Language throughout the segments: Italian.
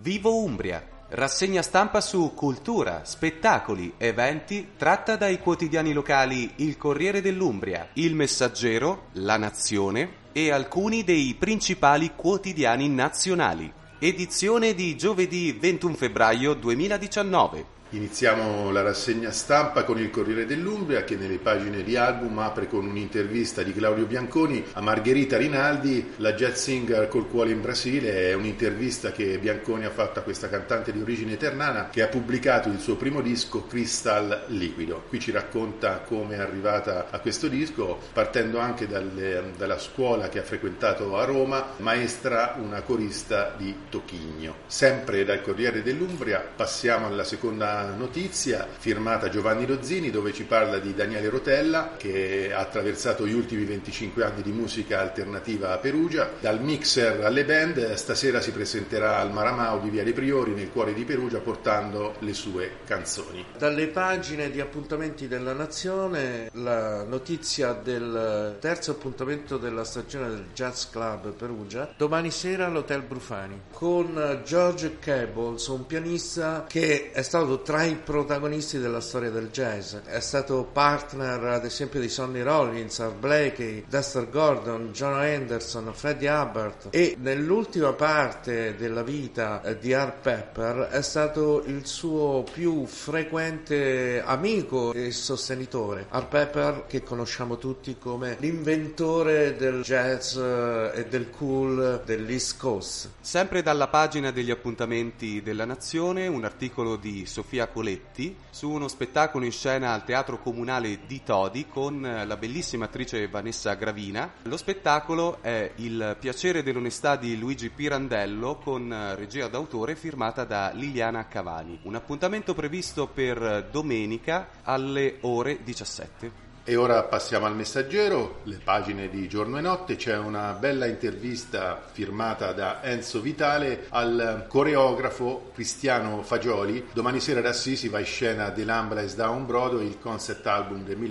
Vivo Umbria, rassegna stampa su cultura, spettacoli, eventi tratta dai quotidiani locali Il Corriere dell'Umbria, Il Messaggero, La Nazione e alcuni dei principali quotidiani nazionali. Edizione di giovedì 21 febbraio 2019. Iniziamo la rassegna stampa con il Corriere dell'Umbria che nelle pagine di album apre con un'intervista di Claudio Bianconi a Margherita Rinaldi, la jazz singer col cuore in Brasile. È un'intervista che Bianconi ha fatto a questa cantante di origine ternana che ha pubblicato il suo primo disco Crystal Liquido. Qui ci racconta come è arrivata a questo disco, partendo anche dalla scuola che ha frequentato a Roma, maestra una corista di Tochigno. Sempre dal Corriere dell'Umbria passiamo alla seconda notizia firmata Giovanni Rozzini, dove ci parla di Daniele Rotella che ha attraversato gli ultimi 25 anni di musica alternativa a Perugia. Dal mixer alle band, stasera si presenterà al Maramao di Viale Priori nel cuore di Perugia portando le sue canzoni. Dalle pagine di appuntamenti della Nazione la notizia del terzo appuntamento della stagione del Jazz Club Perugia domani sera all'Hotel Brufani con George Cables, un pianista che è stato tra i protagonisti della storia del jazz. È stato partner ad esempio di Sonny Rollins, Art Blakey, Dexter Gordon, John Henderson, Freddie Hubbard, e nell'ultima parte della vita di Art Pepper è stato il suo più frequente amico e sostenitore. Art Pepper, che conosciamo tutti come l'inventore del jazz e del cool dell'East Coast. Sempre dalla pagina degli appuntamenti della Nazione un articolo di Sofia Coletti su uno spettacolo in scena al Teatro Comunale di Todi con la bellissima attrice Vanessa Gravina. Lo spettacolo è Il piacere dell'onestà di Luigi Pirandello con regia d'autore firmata da Liliana Cavani. Un appuntamento previsto per domenica alle ore 17. E ora passiamo al Messaggero, le pagine di Giorno e Notte. C'è una bella intervista firmata da Enzo Vitale al coreografo Cristiano Fagioli. Domani sera ad Assisi va in scena The Lambla is Down Broadway, il concept album del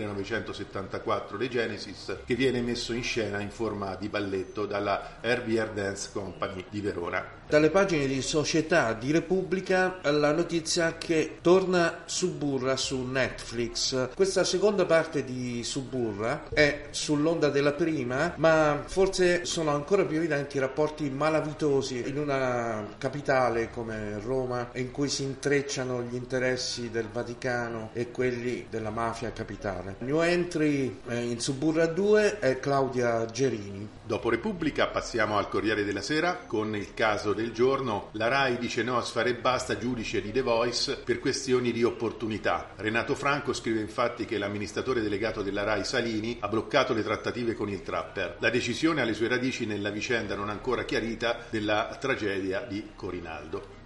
1974 dei Genesis, che viene messo in scena in forma di balletto dalla RBR Dance Company di Verona. Dalle pagine di Società di Repubblica la notizia che torna Suburra su Netflix. Questa seconda parte di Suburra è sull'onda della prima, ma forse sono ancora più evidenti i rapporti malavitosi in una capitale come Roma, in cui si intrecciano gli interessi del Vaticano e quelli della mafia capitale. New entry in Suburra 2 è Claudia Gerini. Dopo Repubblica passiamo al Corriere della Sera con il caso del giorno. La Rai dice no a Sfera Ebbasta, giudice di The Voice, per questioni di opportunità. Renato Franco scrive infatti che l'amministratore delegato della Rai Salini ha bloccato le trattative con il trapper. La decisione ha le sue radici nella vicenda non ancora chiarita della tragedia di Corinaldo.